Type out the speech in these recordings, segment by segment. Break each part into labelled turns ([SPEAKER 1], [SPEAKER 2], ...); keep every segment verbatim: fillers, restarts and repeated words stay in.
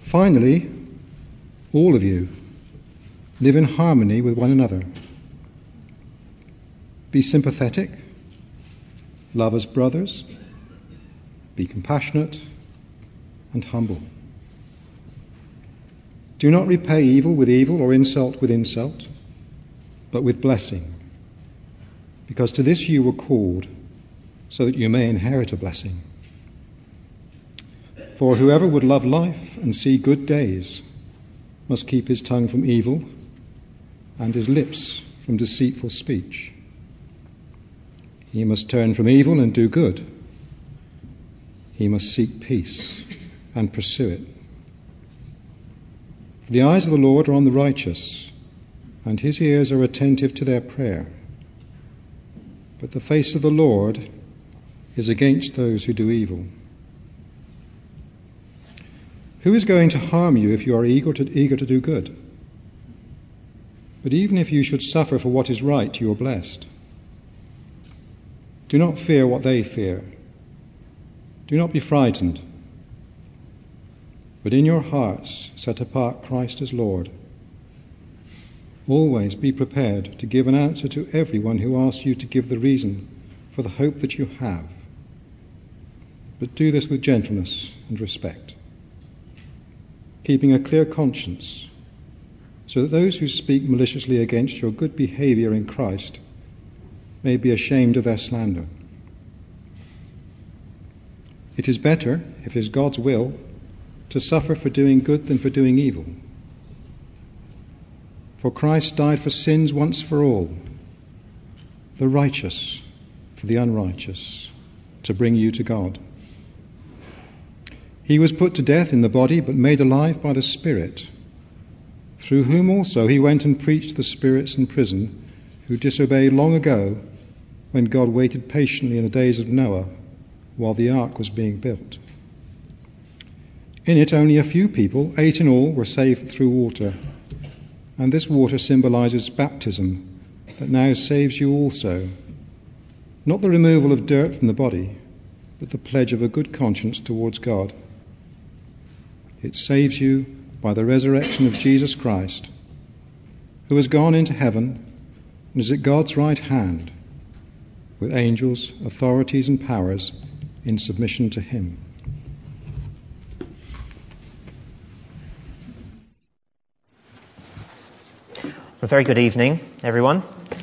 [SPEAKER 1] Finally, all of you, live in harmony with one another. Be sympathetic, love as brothers, be compassionate and humble. Do not repay evil with evil or insult with insult, but with blessing, because to this you were called, so that you may inherit a blessing. For whoever would love life and see good days must keep his tongue from evil and his lips from deceitful speech. He must turn from evil and do good. He must seek peace and pursue it. For the eyes of the Lord are on the righteous, and his ears are attentive to their prayer. But the face of the Lord is against those who do evil. Who is going to harm you if you are eager to, eager to do good? But even if you should suffer for what is right, you are blessed. Do not fear what they fear. Do not be frightened. But in your hearts set apart Christ as Lord. Always be prepared to give an answer to everyone who asks you to give the reason for the hope that you have. But do this with gentleness and respect, keeping a clear conscience, so that those who speak maliciously against your good behavior in Christ may be ashamed of their slander. It is better, if it is God's will, to suffer for doing good than for doing evil. For Christ died for sins once for all, the righteous for the unrighteous, to bring you to God. He was put to death in the body, but made alive by the Spirit, through whom also he went and preached to the spirits in prison, who disobeyed long ago, when God waited patiently in the days of Noah, while the ark was being built. In it only a few people, eight in all, were saved through water, and this water symbolizes baptism that now saves you also, not the removal of dirt from the body, but the pledge of a good conscience towards God. It saves you by the resurrection of Jesus Christ, who has gone into heaven and is at God's right hand, with angels, authorities and powers in submission to him.
[SPEAKER 2] A very good evening, everyone.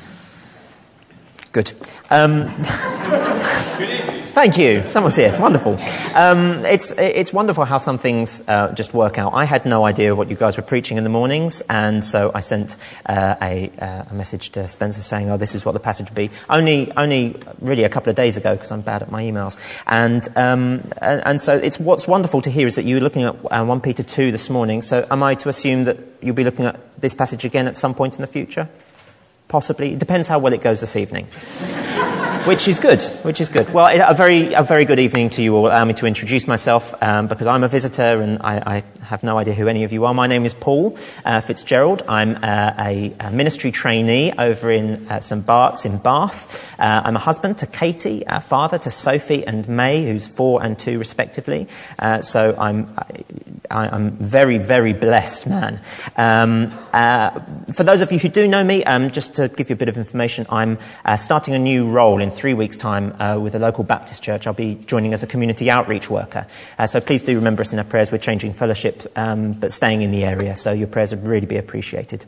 [SPEAKER 2] Good. Um,
[SPEAKER 3] Good evening.
[SPEAKER 2] Thank you. Someone's here. Wonderful. Um, it's it's wonderful how some things uh, just work out. I had no idea what you guys were preaching in the mornings, and so I sent uh, a, uh, a message to Spencer saying, "Oh, this is what the passage would be." Only only really a couple of days ago, because I'm bad at my emails. And um, and, and so it's what's wonderful to hear is that you're looking at uh, First Peter two this morning. So am I to assume that you'll be looking at this passage again at some point in the future? Possibly. It depends how well it goes this evening. Which is good, which is good. Well, a very a very good evening to you all. Allow me to introduce myself, um, because I'm a visitor and I, I have no idea who any of you are. My name is Paul uh, Fitzgerald. I'm uh, a, a ministry trainee over in uh, St Bart's in Bath. Uh, I'm a husband to Katie, a father to Sophie and May, who's four and two respectively. Uh, so I'm I, I'm very, very blessed man. Um, uh, for those of you who do know me, um, just to give you a bit of information, I'm uh, starting a new role in three weeks' time uh, with a local Baptist church. I'll be joining as a community outreach worker. Uh, so please do remember us in our prayers. We're changing fellowship, um, but staying in the area. So your prayers would really be appreciated.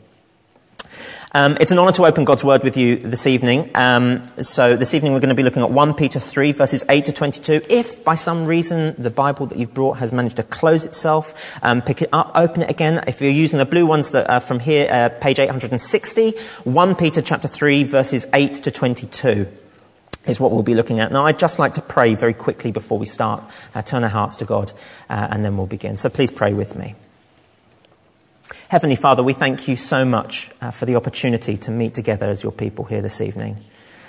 [SPEAKER 2] Um, it's an honour to open God's Word with you this evening. Um, so this evening we're going to be looking at First Peter three, verses eight to twenty-two. If by some reason the Bible that you've brought has managed to close itself, um, pick it up, open it again. If you're using the blue ones that are from here, uh, page eight hundred sixty, First Peter chapter three, verses eight to twenty-two. Is what we'll be looking at. Now, I'd just like to pray very quickly before we start, uh, turn our hearts to God, uh, and then we'll begin. So please pray with me. Heavenly Father, we thank you so much uh, for the opportunity to meet together as your people here this evening.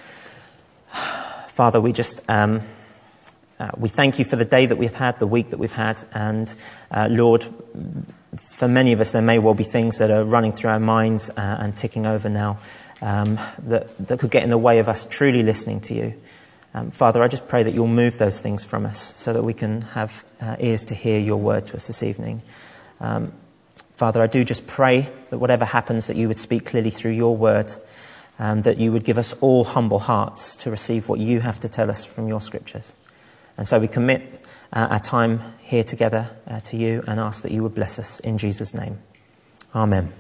[SPEAKER 2] Father, we just um, uh, we thank you for the day that we've had, the week that we've had, and uh, Lord, for many of us there may well be things that are running through our minds uh, and ticking over now. Um, that, that could get in the way of us truly listening to you. Um, Father, I just pray that you'll move those things from us so that we can have uh, ears to hear your word to us this evening. Um, Father, I do just pray that whatever happens, that you would speak clearly through your word, um, that you would give us all humble hearts to receive what you have to tell us from your scriptures. And so we commit uh, our time here together uh, to you and ask that you would bless us in Jesus' name. Amen.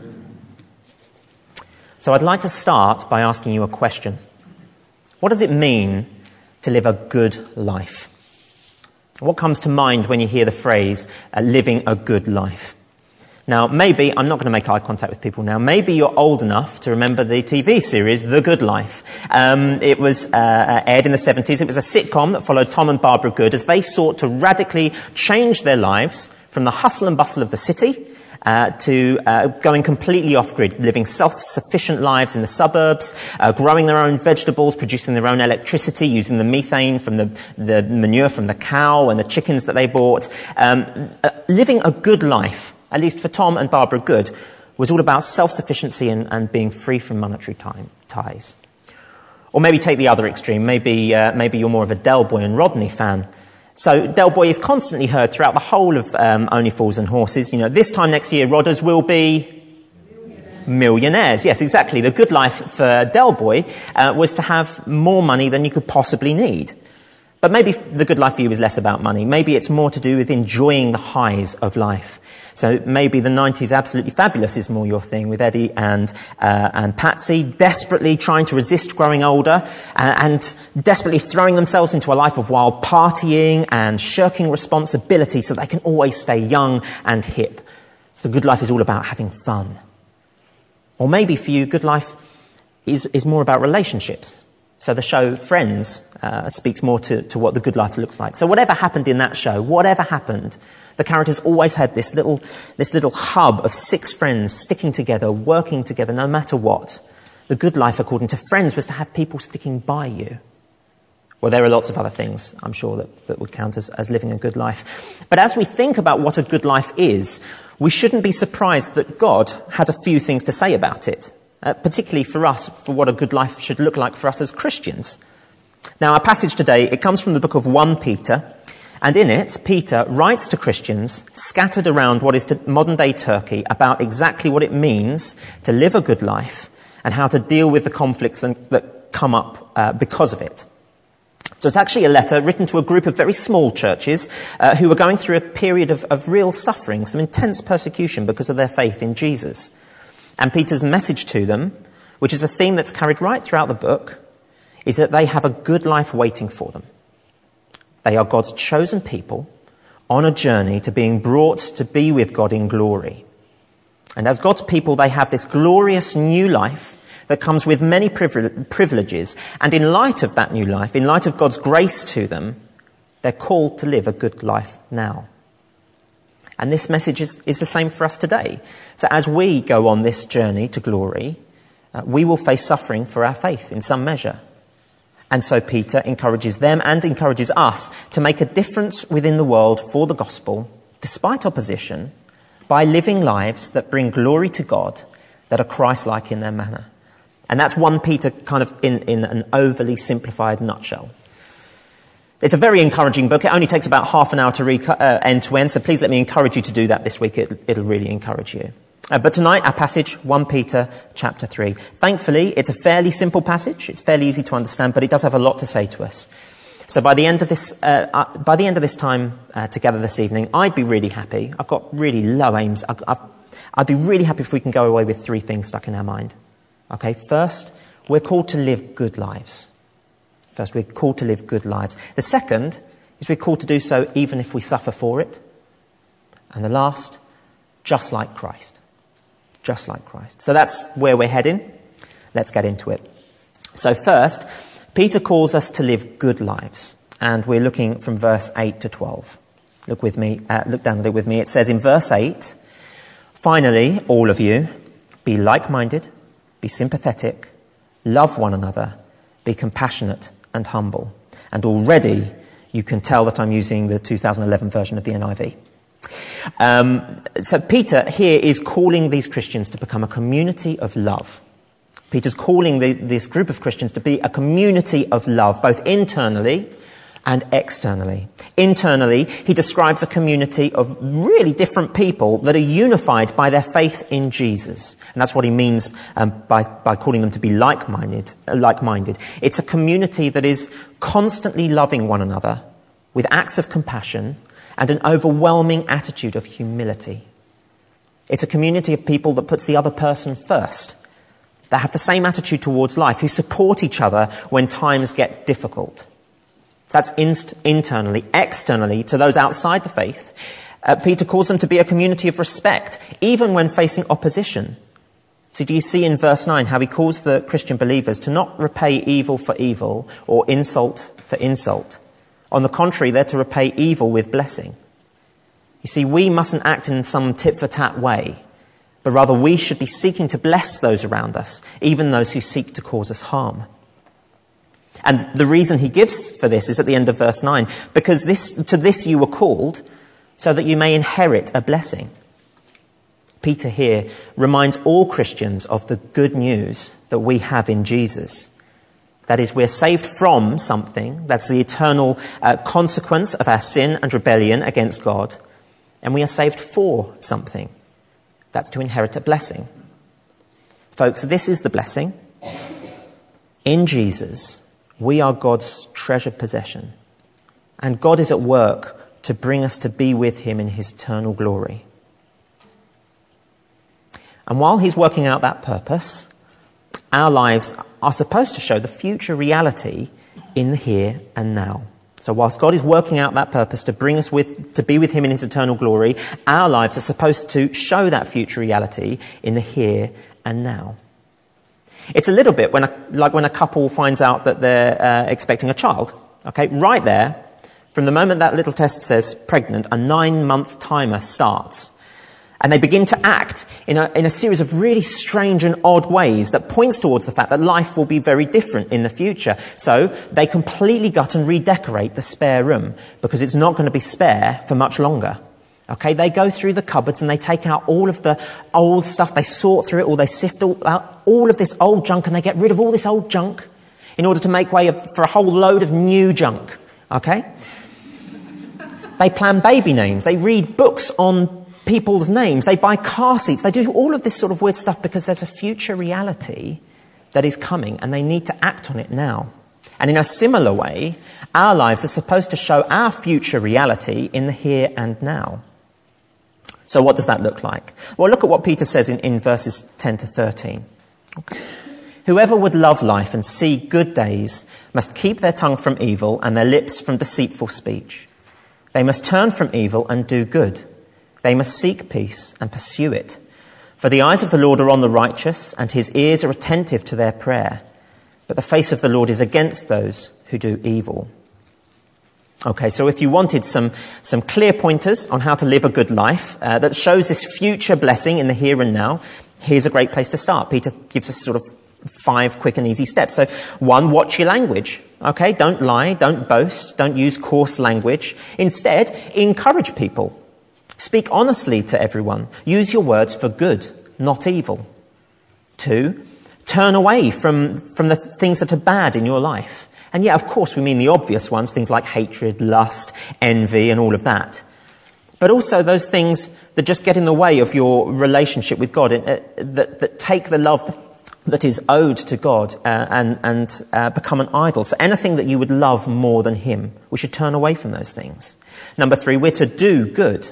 [SPEAKER 2] So I'd like to start by asking you a question. What does it mean to live a good life? What comes to mind when you hear the phrase, uh, living a good life? Now, maybe, I'm not going to make eye contact with people now, maybe you're old enough to remember the T V series, The Good Life. Um, it was uh, aired in the seventies. It was a sitcom that followed Tom and Barbara Good as they sought to radically change their lives from the hustle and bustle of the city uh, to uh, going completely off-grid, living self-sufficient lives in the suburbs, uh, growing their own vegetables, producing their own electricity, using the methane from the, the manure from the cow and the chickens that they bought, um, uh, living a good life. At least for Tom and Barbara Good, was all about self-sufficiency and, and being free from monetary time, ties. Or maybe take the other extreme. Maybe uh, maybe you're more of a Del Boy and Rodney fan. So Del Boy is constantly heard throughout the whole of um, Only Fools and Horses. You know, this time next year, Rodders will be millionaires. millionaires. Yes, exactly. The good life for Del Boy uh, was to have more money than you could possibly need. But maybe the good life for you is less about money. Maybe it's more to do with enjoying the highs of life. So maybe the nineties Absolutely Fabulous is more your thing, with Eddie and uh, and Patsy desperately trying to resist growing older uh, and desperately throwing themselves into a life of wild partying and shirking responsibility so they can always stay young and hip. So good life is all about having fun. Or maybe for you, good life is, is more about relationships. So the show Friends uh, speaks more to, to what the good life looks like. So whatever happened in that show, whatever happened, the characters always had this little this little hub of six friends sticking together, working together, no matter what. The good life, according to Friends, was to have people sticking by you. Well, there are lots of other things, I'm sure, that, that would count as, as living a good life. But as we think about what a good life is, we shouldn't be surprised that God has a few things to say about it. Uh, particularly for us, for what a good life should look like for us as Christians. Now, our passage today, it comes from the book of First Peter, and in it, Peter writes to Christians scattered around what is to modern-day Turkey about exactly what it means to live a good life and how to deal with the conflicts that, that come up uh, because of it. So it's actually a letter written to a group of very small churches uh, who were going through a period of, of real suffering, some intense persecution because of their faith in Jesus. And Peter's message to them, which is a theme that's carried right throughout the book, is that they have a good life waiting for them. They are God's chosen people on a journey to being brought to be with God in glory. And as God's people, they have this glorious new life that comes with many privileges. And in light of that new life, in light of God's grace to them, they're called to live a good life now. And this message is, is the same for us today. So as we go on this journey to glory, uh, we will face suffering for our faith in some measure. And so Peter encourages them and encourages us to make a difference within the world for the gospel, despite opposition, by living lives that bring glory to God, that are Christ-like in their manner. And that's First Peter kind of in, in an overly simplified nutshell. It's a very encouraging book. It only takes about half an hour to read uh, end to end, so please let me encourage you to do that this week. It, it'll really encourage you. Uh, but tonight, our passage, First Peter chapter three. Thankfully, it's a fairly simple passage. It's fairly easy to understand, but it does have a lot to say to us. So by the end of this, uh, uh, by the end of this time uh, together this evening, I'd be really happy. I've got really low aims. I've, I've, I'd be really happy if we can go away with three things stuck in our mind. Okay, first, we're called to live good lives. First, we're called to live good lives. The second is we're called to do so even if we suffer for it. And the last, just like Christ. Just like Christ. So that's where we're heading. Let's get into it. So first, Peter calls us to live good lives. And we're looking from verse eight to twelve. Look with me, uh, look down at it with me. It says in verse eight, finally, all of you, be like-minded, be sympathetic, love one another, be compassionate and humble. And already you can tell that I'm using the two thousand eleven version of the N I V. Um, so Peter here is calling these Christians to become a community of love. Peter's calling the, this group of Christians to be a community of love, both internally and externally. Internally, he describes a community of really different people that are unified by their faith in Jesus. And that's what he means um, by, by calling them to be like-minded, uh, like-minded. It's a community that is constantly loving one another with acts of compassion and an overwhelming attitude of humility. It's a community of people that puts the other person first, that have the same attitude towards life, who support each other when times get difficult. So that's inst- internally. Externally, to those outside the faith, uh, Peter calls them to be a community of respect, even when facing opposition. So do you see in verse nine how he calls the Christian believers to not repay evil for evil or insult for insult? On the contrary, they're to repay evil with blessing. You see, we mustn't act in some tit-for-tat way, but rather we should be seeking to bless those around us, even those who seek to cause us harm. And the reason he gives for this is at the end of verse nine, because this, to this you were called, so that you may inherit a blessing. Peter here reminds all Christians of the good news that we have in Jesus. That is, we're saved from something, that's the eternal uh, consequence of our sin and rebellion against God, and we are saved for something, that's to inherit a blessing. Folks, this is the blessing. In Jesus, we are God's treasured possession, and God is at work to bring us to be with him in his eternal glory. And while he's working out that purpose, our lives are supposed to show the future reality in the here and now. So whilst God is working out that purpose to bring us with, to be with him in his eternal glory, our lives are supposed to show that future reality in the here and now. It's a little bit when a, like when a couple finds out that they're uh, expecting a child. Okay, right there, from the moment that little test says pregnant, a nine-month timer starts. And they begin to act in a, in a series of really strange and odd ways that points towards the fact that life will be very different in the future. So they completely gut and redecorate the spare room because it's not going to be spare for much longer. Okay, they go through the cupboards and they take out all of the old stuff. They sort through it all. They sift all, out all of this old junk and they get rid of all this old junk in order to make way for a whole load of new junk. Okay? They plan baby names. They read books on people's names. They buy car seats. They do all of this sort of weird stuff because there's a future reality that is coming and they need to act on it now. And in a similar way, our lives are supposed to show our future reality in the here and now. So what does that look like? Well, look at what Peter says in, in verses ten to thirteen. Okay. Whoever would love life and see good days must keep their tongue from evil and their lips from deceitful speech. They must turn from evil and do good. They must seek peace and pursue it. For the eyes of the Lord are on the righteous, and his ears are attentive to their prayer. But the face of the Lord is against those who do evil. Okay, so if you wanted some, some clear pointers on how to live a good life uh, that shows this future blessing in the here and now, here's a great place to start. Peter gives us sort of five quick and easy steps. So one, watch your language. Okay, don't lie, don't boast, don't use coarse language. Instead, encourage people. Speak honestly to everyone. Use your words for good, not evil. Two, turn away from, from the things that are bad in your life. And yeah, of course, we mean the obvious ones, things like hatred, lust, envy, and all of that. But also those things that just get in the way of your relationship with God, uh, that, that take the love that is owed to God uh, and, and uh, become an idol. So anything that you would love more than him, we should turn away from those things. Number three, we're to do good.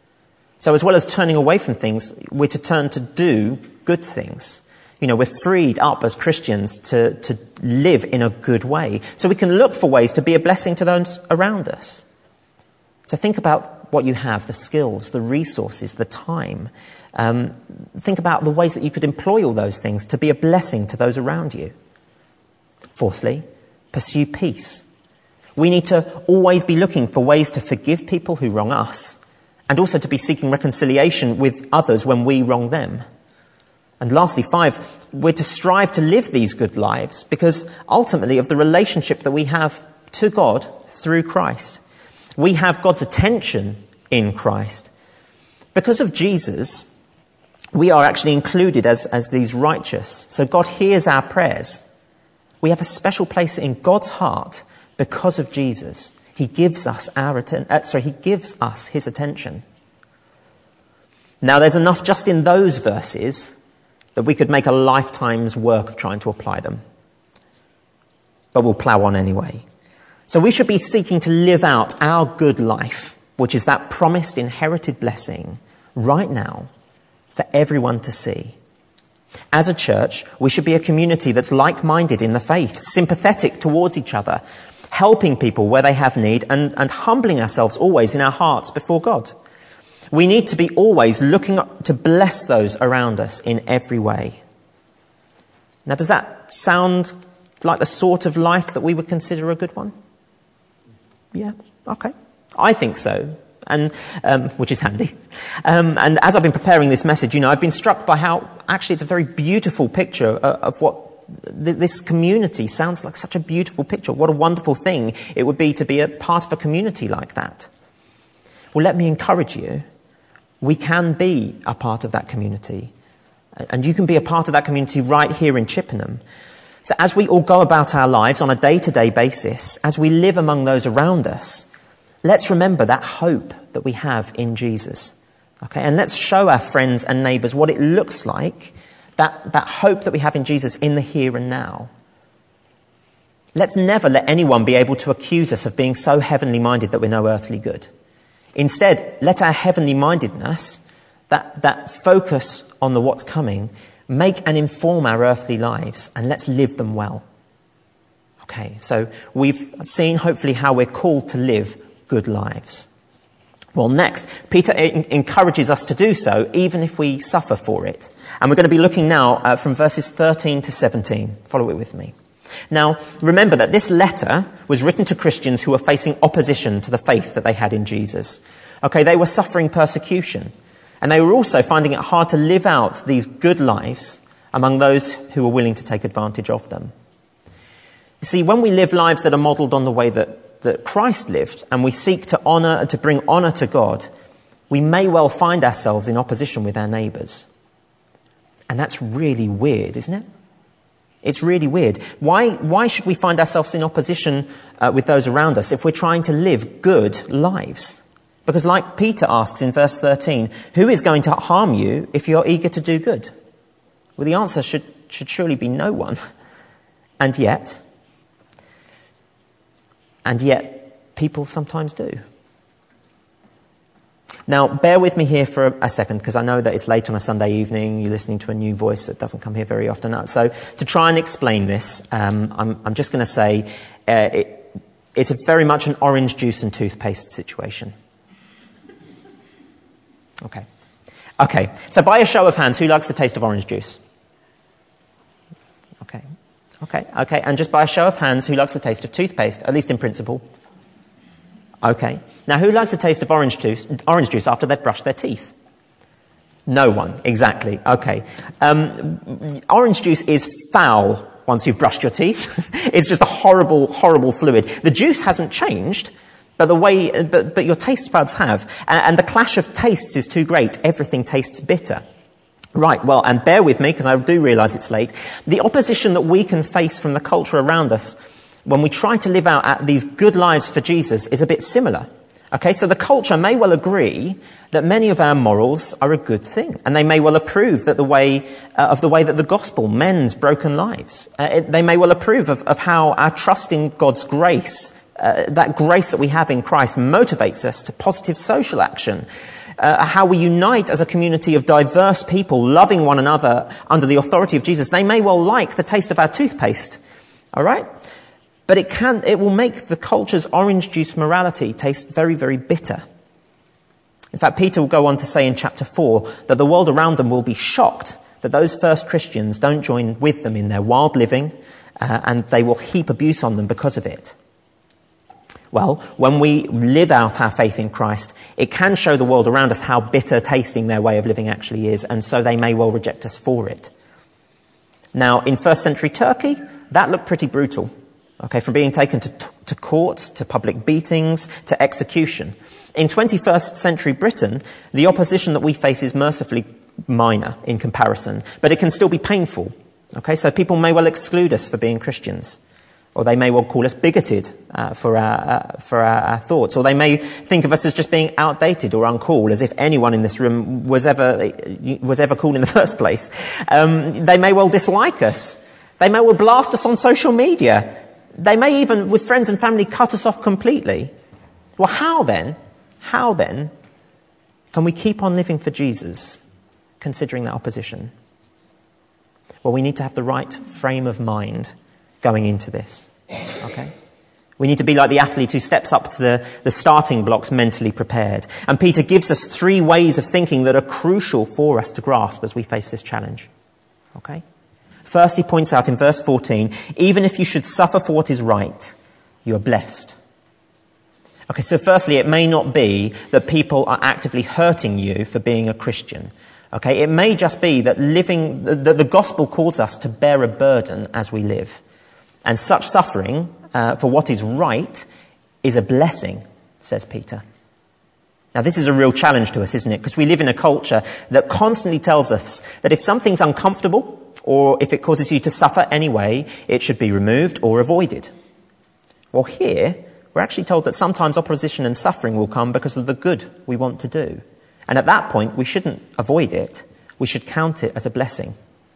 [SPEAKER 2] So as well as turning away from things, we're to turn to do good things. You know, we're freed up as Christians to, to live in a good way. So we can look for ways to be a blessing to those around us. So think about what you have, the skills, the resources, the time. Um, think about the ways that you could employ all those things to be a blessing to those around you. Fourthly, pursue peace. We need to always be looking for ways to forgive people who wrong us, and also to be seeking reconciliation with others when we wrong them. And lastly, five, we're to strive to live these good lives because ultimately of the relationship that we have to God through Christ. We have God's attention in Christ. Because of Jesus, we are actually included as, as these righteous. So God hears our prayers. We have a special place in God's heart because of Jesus. He gives us our atten- uh, sorry, he gives us his attention. Now, there's enough just in those verses that we could make a lifetime's work of trying to apply them. But we'll plough on anyway. So we should be seeking to live out our good life, which is that promised inherited blessing, right now, for everyone to see. As a church, we should be a community that's like-minded in the faith, sympathetic towards each other, helping people where they have need, and, and humbling ourselves always in our hearts before God. We need to be always looking up to bless those around us in every way. Now, does that sound like the sort of life that we would consider a good one? Yeah, okay. I think so, and um, which is handy. Um, and as I've been preparing this message, you know, I've been struck by how actually it's a very beautiful picture of, of what th- this community sounds like. Such a beautiful picture. What a wonderful thing it would be to be a part of a community like that. Well, let me encourage you. We can be a part of that community. And you can be a part of that community right here in Chippenham. So as we all go about our lives on a day-to-day basis, as we live among those around us, let's remember that hope that we have in Jesus. Okay, and let's show our friends and neighbours what it looks like, that, that hope that we have in Jesus in the here and now. Let's never let anyone be able to accuse us of being so heavenly minded that we're no earthly good. Instead, let our heavenly mindedness, that, that focus on the what's coming, make and inform our earthly lives, and let's live them well. Okay, so we've seen hopefully how we're called to live good lives. Well, next, Peter encourages us to do so, even if we suffer for it. And we're going to be looking now uh, from verses thirteen to seventeen. Follow it with me. Now, remember that this letter was written to Christians who were facing opposition to the faith that they had in Jesus. Okay, they were suffering persecution, and they were also finding it hard to live out these good lives among those who were willing to take advantage of them. You see, when we live lives that are modelled on the way that, that Christ lived, and we seek to honour and to bring honour to God, we may well find ourselves in opposition with our neighbours. And that's really weird, isn't it? It's really weird. Why, why should we find ourselves in opposition uh, with those around us if we're trying to live good lives? Because like Peter asks in verse thirteen, who is going to harm you if you're eager to do good? Well, the answer should, should surely be no one. And yet, and yet, people sometimes do. Now, bear with me here for a, a second, because I know that it's late on a Sunday evening. You're listening to a new voice that doesn't come here very often. So to try and explain this, um, I'm, I'm just going to say uh, it, it's a very much an orange juice and toothpaste situation. Okay. Okay, so by a show of hands, who likes the taste of orange juice? Okay. Okay, okay, and just by a show of hands, who likes the taste of toothpaste, at least in principle? Okay. Now, who likes the taste of orange juice, orange juice after they've brushed their teeth? No one, exactly. Okay. Um, orange juice is foul once you've brushed your teeth. It's just a horrible, horrible fluid. The juice hasn't changed, but the way, but, but your taste buds have. And, and the clash of tastes is too great. Everything tastes bitter. Right, well, and bear with me, because I do realise it's late. The opposition that we can face from the culture around us when we try to live out these good lives for Jesus is a bit similar. Okay, so the culture may well agree that many of our morals are a good thing, and they may well approve that the way uh, of the way that the gospel mends broken lives. Uh, it, they may well approve of, of how our trust in God's grace, uh, that grace that we have in Christ, motivates us to positive social action. Uh, how we unite as a community of diverse people, loving one another under the authority of Jesus. They may well like the taste of our toothpaste. All right? But it can, it will make the culture's orange juice morality taste very, very bitter. In fact, Peter will go on to say in chapter four that the world around them will be shocked that those first Christians don't join with them in their wild living, uh, and they will heap abuse on them because of it. Well, when we live out our faith in Christ, it can show the world around us how bitter tasting their way of living actually is, and so they may well reject us for it. Now, in first century Turkey, that looked pretty brutal. Okay, from being taken to, to court, to public beatings, to execution. In twenty-first century Britain, the opposition that we face is mercifully minor in comparison, but it can still be painful. Okay, so people may well exclude us for being Christians. Or they may well call us bigoted uh, for, our, uh, for our, our thoughts. Or they may think of us as just being outdated or uncool, as if anyone in this room was ever was ever cool in the first place. Um, they may well dislike us. They may well blast us on social media. They may even, with friends and family, cut us off completely. Well, how then, how then can we keep on living for Jesus, considering that opposition? Well, we need to have the right frame of mind going into this, okay? We need to be like the athlete who steps up to the, the starting blocks mentally prepared. And Peter gives us three ways of thinking that are crucial for us to grasp as we face this challenge, okay? First, he points out in verse fourteen, even if you should suffer for what is right, you are blessed. Okay, so firstly, it may not be that people are actively hurting you for being a Christian. Okay, it may just be that living, that the gospel calls us to bear a burden as we live. And such suffering uh, for what is right is a blessing, says Peter. Now, this is a real challenge to us, isn't it? Because we live in a culture that constantly tells us that if something's uncomfortable or if it causes you to suffer anyway, it should be removed or avoided. Well, here, we're actually told that sometimes opposition and suffering will come because of the good we want to do. And at that point, we shouldn't avoid it. We should count it as a blessing.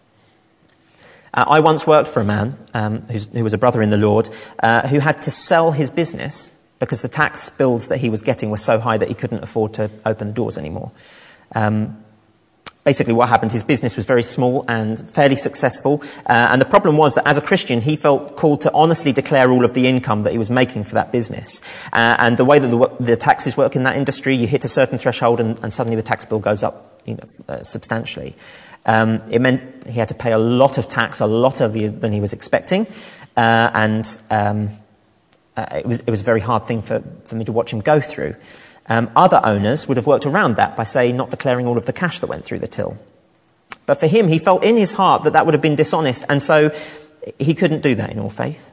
[SPEAKER 2] Uh, I once worked for a man um, who's, who was a brother in the Lord uh, who had to sell his business because the tax bills that he was getting were so high that he couldn't afford to open the doors anymore. Um, basically what happened, his business was very small and fairly successful. Uh, and the problem was that as a Christian, he felt called to honestly declare all of the income that he was making for that business. Uh, and the way that the, the taxes work in that industry, you hit a certain threshold and, and suddenly the tax bill goes up, you know, uh, substantially. Um, it meant he had to pay a lot of tax, a lot of the, than he was expecting, uh, and um, uh, it was it was a very hard thing for, for me to watch him go through. Um, other owners would have worked around that by, say, not declaring all of the cash that went through the till. But for him, he felt in his heart that that would have been dishonest, and so he couldn't do that in all faith.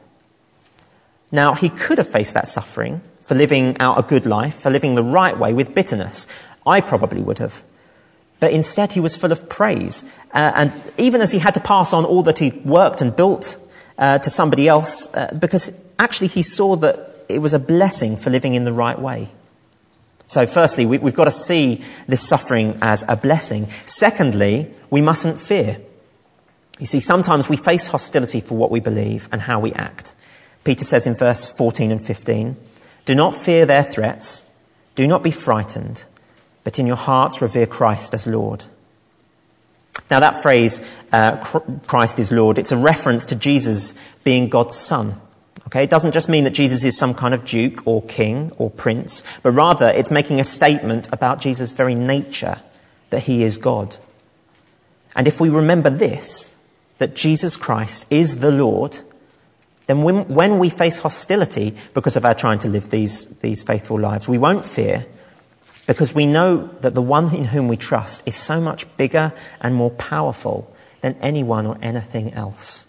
[SPEAKER 2] Now, he could have faced that suffering for living out a good life, for living the right way with bitterness. I probably would have. But instead, he was full of praise. Uh, and even as he had to pass on all that he'd worked and built uh, to somebody else, uh, because actually he saw that it was a blessing for living in the right way. So firstly, we, we've got to see this suffering as a blessing. Secondly, we mustn't fear. You see, sometimes we face hostility for what we believe and how we act. Peter says in verse fourteen and fifteen, do not fear their threats, do not be frightened, but in your hearts revere Christ as Lord. Now that phrase, uh, Christ is Lord, it's a reference to Jesus being God's son. Okay, it doesn't just mean that Jesus is some kind of duke or king or prince, but rather it's making a statement about Jesus' very nature, that he is God. And if we remember this, that Jesus Christ is the Lord, then when, when we face hostility because of our trying to live these, these faithful lives, we won't fear, because we know that the one in whom we trust is so much bigger and more powerful than anyone or anything else.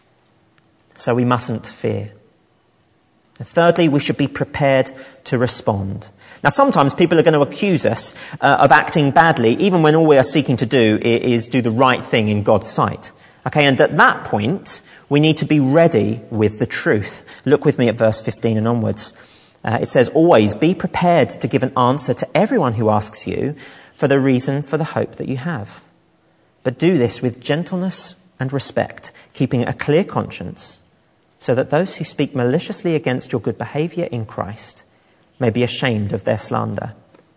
[SPEAKER 2] So we mustn't fear. And thirdly, we should be prepared to respond. Now, sometimes people are going to accuse us uh, of acting badly, even when all we are seeking to do is, is do the right thing in God's sight. Okay, and at that point, we need to be ready with the truth. Look with me at verse fifteen and onwards. Uh, it says, always be prepared to give an answer to everyone who asks you for the reason for the hope that you have. But do this with gentleness and respect, keeping a clear conscience, so that those who speak maliciously against your good behaviour in Christ may be ashamed of their slander.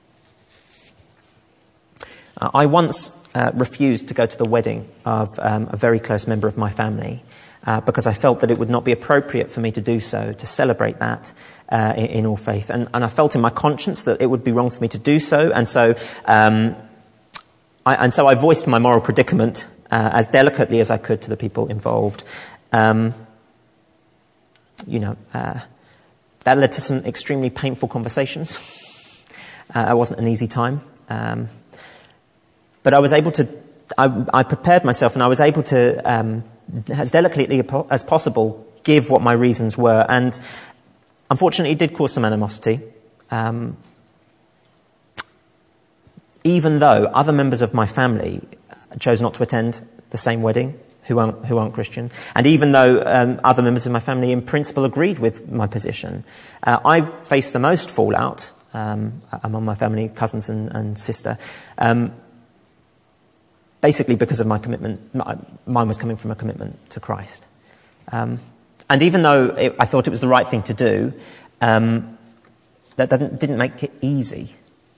[SPEAKER 2] Uh, I once uh, refused to go to the wedding of um, a very close member of my family uh, because I felt that it would not be appropriate for me to do so, to celebrate that uh, in, in all faith. And, and I felt in my conscience that it would be wrong for me to do so. And so, um, I, and so I voiced my moral predicament uh, as delicately as I could to the people involved. Um, you know, uh, that led to some extremely painful conversations. Uh, it wasn't an easy time. Um, but I was able to, I, I prepared myself and I was able to, um, as delicately as possible, give what my reasons were. And unfortunately, it did cause some animosity. Um, even though other members of my family chose not to attend the same wedding, who aren't, who aren't Christian. And even though um, other members of my family in principle agreed with my position, uh, I faced the most fallout um, among my family, cousins and, and sister, um, basically because of my commitment. Mine was coming from a commitment to Christ. Um, and even though it, I thought it was the right thing to do, um, that didn't, didn't make it easy.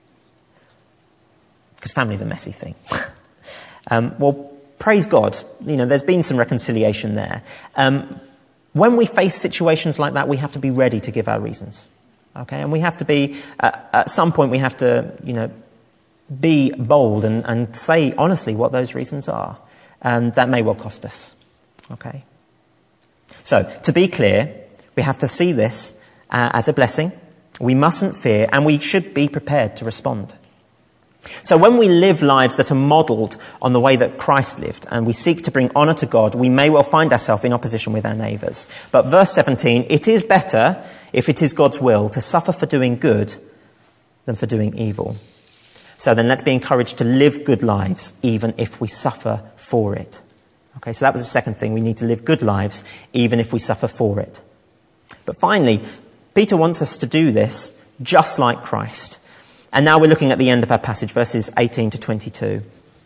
[SPEAKER 2] Because family's a messy thing. um, well, praise God, you know, there's been some reconciliation there. Um, when we face situations like that, we have to be ready to give our reasons. Okay, and we have to be, uh, at some point we have to, you know, be bold and, and say honestly what those reasons are. And that may well cost us. Okay. So, to be clear, we have to see this uh, as a blessing. We mustn't fear, and we should be prepared to respond. So when we live lives that are modelled on the way that Christ lived and we seek to bring honour to God, we may well find ourselves in opposition with our neighbours. But verse seventeen, it is better, if it is God's will, to suffer for doing good than for doing evil. So then let's be encouraged to live good lives even if we suffer for it. Okay, so that was the second thing. We need to live good lives even if we suffer for it. But finally, Peter wants us to do this just like Christ. And now we're looking at the end of our passage, verses eighteen to twenty-two.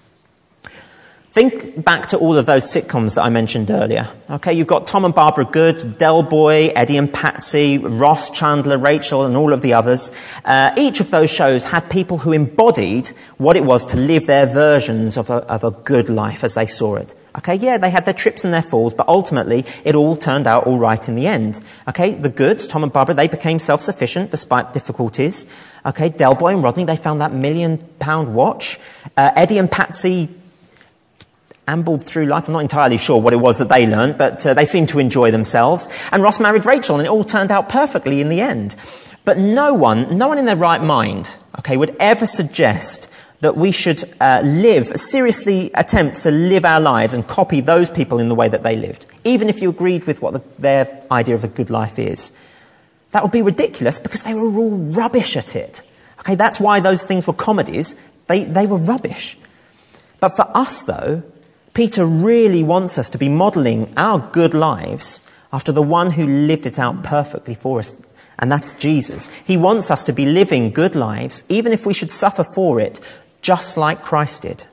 [SPEAKER 2] Think back to all of those sitcoms that I mentioned earlier. Okay, you've got Tom and Barbara Good, Del Boy, Eddie and Patsy, Ross, Chandler, Rachel, and all of the others. Uh, each of those shows had people who embodied what it was to live their versions of a, of a good life as they saw it. Okay, yeah, they had their trips and their falls, but ultimately it all turned out all right in the end. Okay, the Goods, Tom and Barbara, they became self-sufficient despite difficulties. Okay, Del Boy and Rodney, they found that million-pound watch. Uh, Eddie and Patsy ambled through life. I'm not entirely sure what it was that they learned, but uh, they seemed to enjoy themselves. And Ross married Rachel, and it all turned out perfectly in the end. But no one, no one in their right mind, okay, would ever suggest that we should uh, live, seriously attempt to live our lives and copy those people in the way that they lived, even if you agreed with what the, their idea of a good life is. That would be ridiculous because they were all rubbish at it. Okay, that's why those things were comedies. They, they were rubbish. But for us, though, Peter really wants us to be modelling our good lives after the one who lived it out perfectly for us, and that's Jesus. He wants us to be living good lives, even if we should suffer for it, just like Christ did.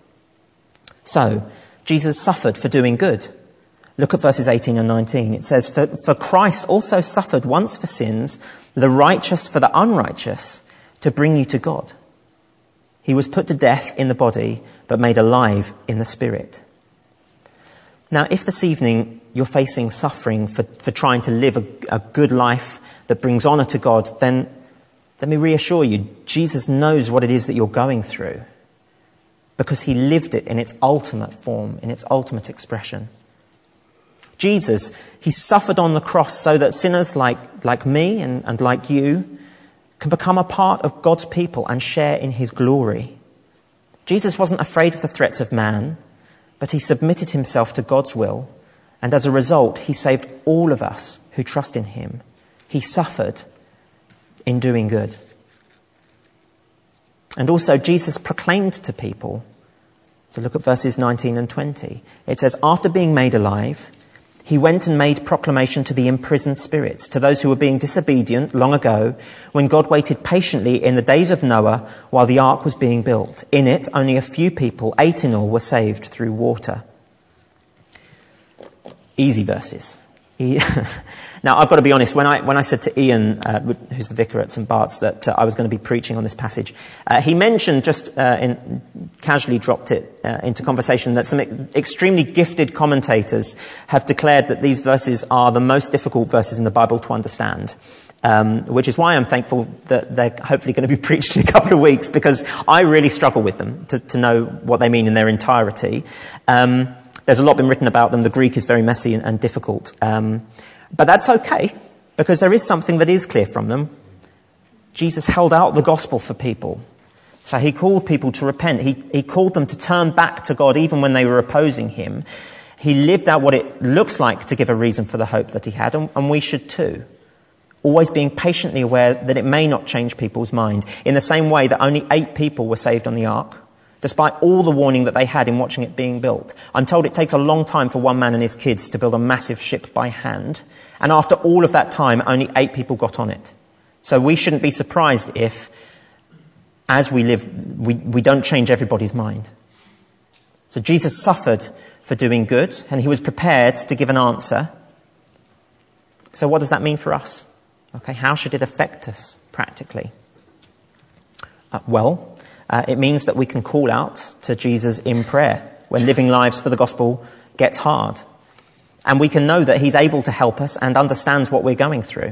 [SPEAKER 2] So, Jesus suffered for doing good. Look at verses eighteen and nineteen. It says, for, for Christ also suffered once for sins, the righteous for the unrighteous, to bring you to God. He was put to death in the body, but made alive in the spirit. Now, if this evening you're facing suffering for, for trying to live a, a good life that brings honour to God, then let me reassure you, Jesus knows what it is that you're going through because he lived it in its ultimate form, in its ultimate expression. Jesus, he suffered on the cross so that sinners like, like me and, and like you can become a part of God's people and share in his glory. Jesus wasn't afraid of the threats of man, but he submitted himself to God's will, and as a result, he saved all of us who trust in him. He suffered in doing good. And also, Jesus proclaimed to people, so look at verses nineteen and twenty. It says, after being made alive, he went and made proclamation to the imprisoned spirits, to those who were being disobedient long ago, when God waited patiently in the days of Noah while the ark was being built. In it, only a few people, eight in all, were saved through water. Easy verses. Now, I've got to be honest, when I when I said to Ian, uh, who's the vicar at Saint Bart's, that uh, I was going to be preaching on this passage, uh, he mentioned, just uh, in, casually dropped it uh, into conversation, that some extremely gifted commentators have declared that these verses are the most difficult verses in the Bible to understand. Um, which is why I'm thankful that they're hopefully going to be preached in a couple of weeks, because I really struggle with them to, to know what they mean in their entirety. Um, there's a lot been written about them. The Greek is very messy and, and difficult. Um, but that's okay, because there is something that is clear from them. Jesus held out the gospel for people. So he called people to repent. He, he called them to turn back to God even when they were opposing him. He lived out what it looks like to give a reason for the hope that he had, and, and we should too. Always being patiently aware that it may not change people's mind. In the same way that only eight people were saved on the ark, despite all the warning that they had in watching it being built. I'm told it takes a long time for one man and his kids to build a massive ship by hand, and after all of that time, only eight people got on it. So we shouldn't be surprised if, as we live, we, we don't change everybody's mind. So Jesus suffered for doing good, and he was prepared to give an answer. So what does that mean for us? Okay, how should it affect us practically? Uh, well, uh, it means that we can call out to Jesus in prayer when living lives for the gospel gets hard. And we can know that he's able to help us and understands what we're going through.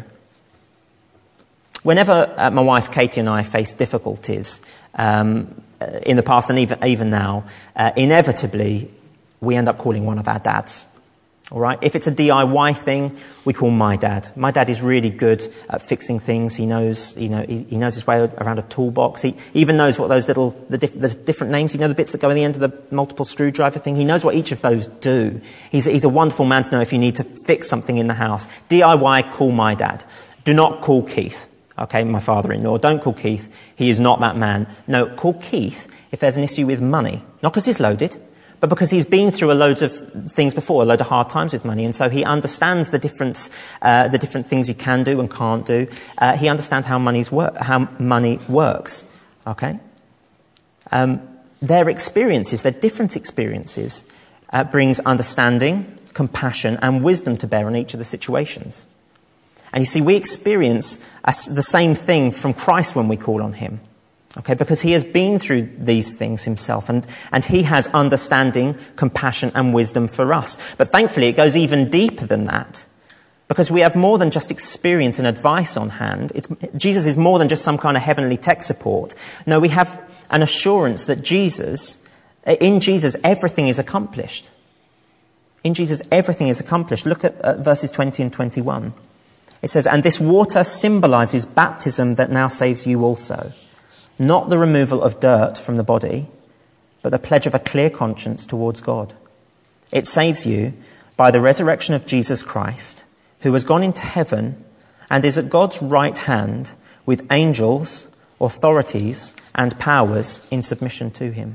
[SPEAKER 2] Whenever uh, my wife Katie and I face difficulties, um, in the past and even, even now, uh, inevitably we end up calling one of our dads. All right? If it's a D I Y thing, we call my dad. My dad is really good at fixing things. He knows, you know, he, he knows his way around a toolbox. He even knows what those little, the, diff, the different names, you know, the bits that go in the end of the multiple screwdriver thing. He knows what each of those do. He's, he's a wonderful man to know if you need to fix something in the house. D I Y, call my dad. Do not call Keith. Okay, my father-in-law. Don't call Keith. He is not that man. No, call Keith if there's an issue with money. Not because he's loaded, but because he's been through a load of things before, a load of hard times with money, and so he understands the difference, uh, the different things you can do and can't do. Uh, he understands how money's work, how money works. Okay, um, their experiences, their different experiences, uh, brings understanding, compassion, and wisdom to bear on each of the situations. And you see, we experience a, the same thing from Christ when we call on him. Okay, because he has been through these things himself, and, and he has understanding, compassion, and wisdom for us. But thankfully, it goes even deeper than that, because we have more than just experience and advice on hand. It's, Jesus is more than just some kind of heavenly tech support. No, we have an assurance that Jesus, in Jesus, everything is accomplished. In Jesus, everything is accomplished. Look at uh, verses twenty and twenty-one. It says, "And this water symbolizes baptism that now saves you also. Not the removal of dirt from the body, but the pledge of a clear conscience towards God. It saves you by the resurrection of Jesus Christ, who has gone into heaven and is at God's right hand with angels, authorities, and powers in submission to him."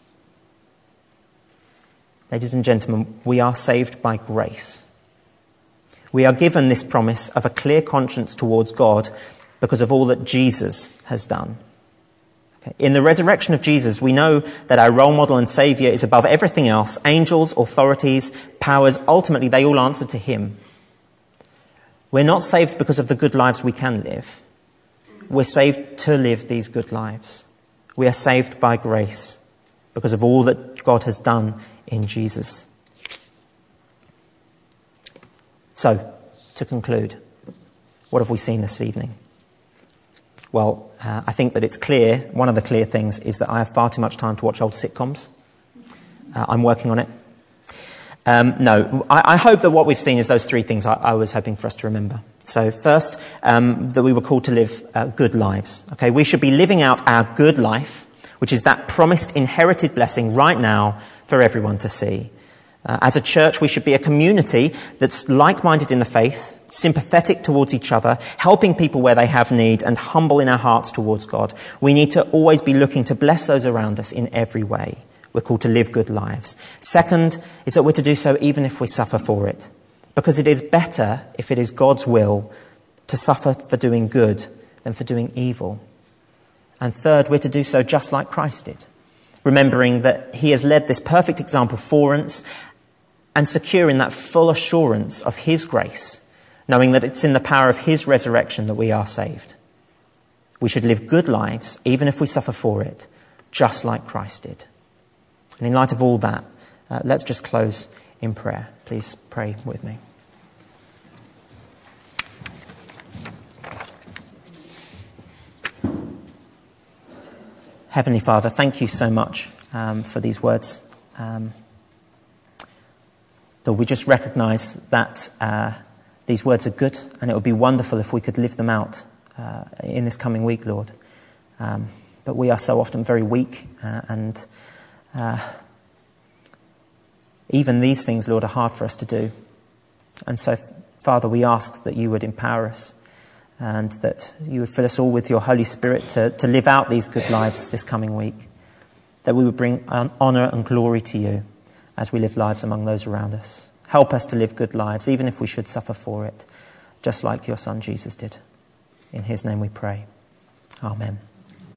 [SPEAKER 2] Ladies and gentlemen, we are saved by grace. We are given this promise of a clear conscience towards God because of all that Jesus has done. In the resurrection of Jesus, we know that our role model and saviour is above everything else. Angels, authorities, powers, ultimately they all answer to him. We're not saved because of the good lives we can live. We're saved to live these good lives. We are saved by grace because of all that God has done in Jesus. So, to conclude, what have we seen this evening? Well, uh, I think that it's clear, one of the clear things is that I have far too much time to watch old sitcoms. Uh, I'm working on it. Um, no, I, I hope that what we've seen is those three things I, I was hoping for us to remember. So first, um, that we were called to live uh, good lives. Okay, we should be living out our good life, which is that promised inherited blessing right now for everyone to see. Uh, as a church, we should be a community that's like-minded in the faith, sympathetic towards each other, helping people where they have need, and humble in our hearts towards God. We need to always be looking to bless those around us in every way. We're called to live good lives. Second is that we're to do so even if we suffer for it, because it is better, if it is God's will, to suffer for doing good than for doing evil. And third, we're to do so just like Christ did, remembering that he has led this perfect example for us, and secure in that full assurance of his grace, knowing that it's in the power of his resurrection that we are saved. We should live good lives, even if we suffer for it, just like Christ did. And in light of all that, uh, let's just close in prayer. Please pray with me. Heavenly Father, thank you so much um, for these words. Um, Lord, we just recognise that uh, these words are good, and it would be wonderful if we could live them out uh, in this coming week, Lord. Um, but we are so often very weak, uh, and uh, even these things, Lord, are hard for us to do. And so, Father, we ask that you would empower us, and that you would fill us all with your Holy Spirit to, to live out these good lives this coming week. that we would bring honour and glory to you as we live lives among those around us. Help us to live good lives, even if we should suffer for it, just like your Son Jesus did. In his name we pray. Amen.